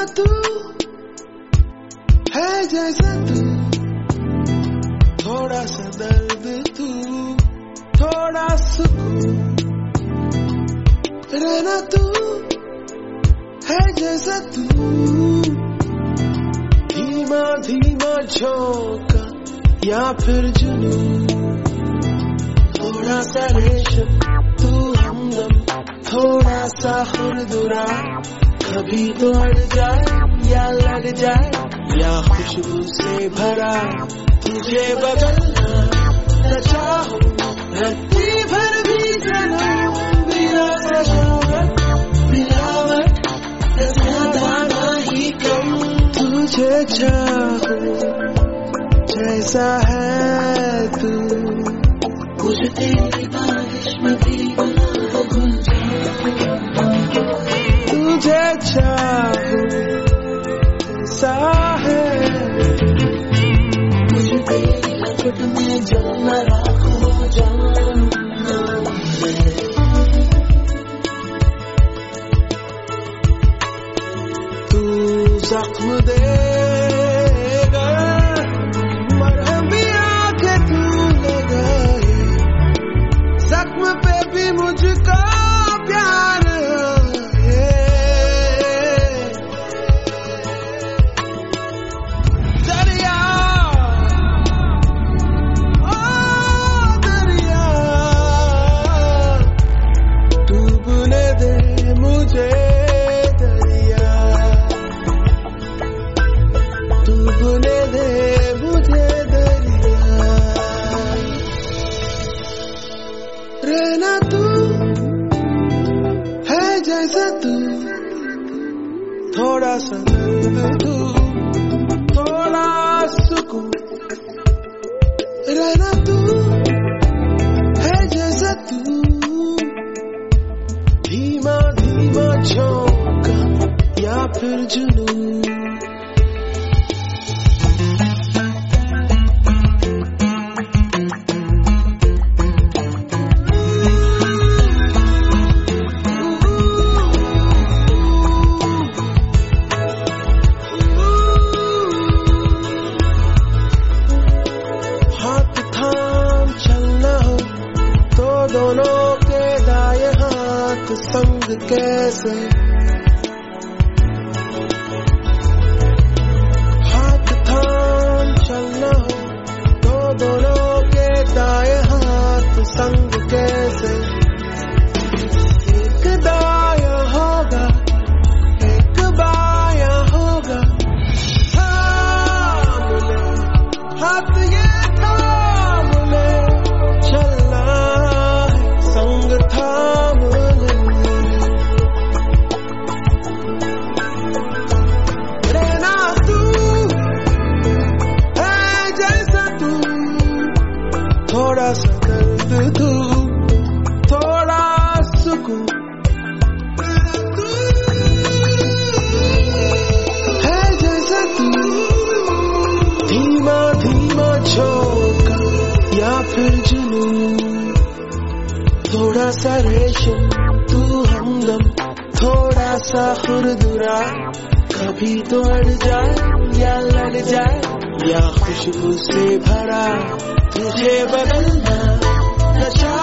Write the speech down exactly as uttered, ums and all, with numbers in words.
तू है जैसा तू, थोड़ा सा दर्द तू, थोड़ा सुकून। रहना तू है जैसा तू, धीमा धीमा झोंका या फिर जुनून। थोड़ा सा रेशम तू हमदम, थोड़ा सा खुरदुरा, कभी तो अड़ जाए या लग जाए या खुशबू से भरा। तुझे बदलना न चाहूं रत्ती भर भी चलूं, बिना शरारत मिलावट न ज्यादा ना ही कम। तुझे चाहूं जैसा है तू, मुझे तेरी बारिश में भीगना भूल जाऊं। तुझे चाहूं जैसा है, मुझे तेरी लपट में जलना राख हो जाऊं। तू जख्म देगा, मरहम भी आके तू लगाए, जख्म पे भी मुझको प्यार है। दरिया ओ दरिया, डूबने दे मुझे दरिया, डूबने दे मुझे दरिया। रहना तू है जैसा तू, थोड़ा सा दर्द तू, थोड़ा सुकून। रहना तू है जैसा तू, धीमा धीमा झोंका या फिर जुनून। दोनों के दाएं हाथ संग कैसे, हाथ थाम चलना हो तो दोनों के दाएं हाथ संग कैसे। एक दायां होगा एक बायां होगा, थाम ले हाथ ये थाम ले, चलना संग थाम ले। रहना तू है जैसा तू, थोड़ा सा दर्द तू, थोड़ा सुकून। है जैसा तू, धीमा धीमा झोंका या फिर जुनून। थोड़ा सा रेशम तू हमदम, थोड़ा सा खुरदुरा, कभी तो अड़ जाए या लड़ जाए या खुशबू से भरा। तुझे बदलना न चाहूं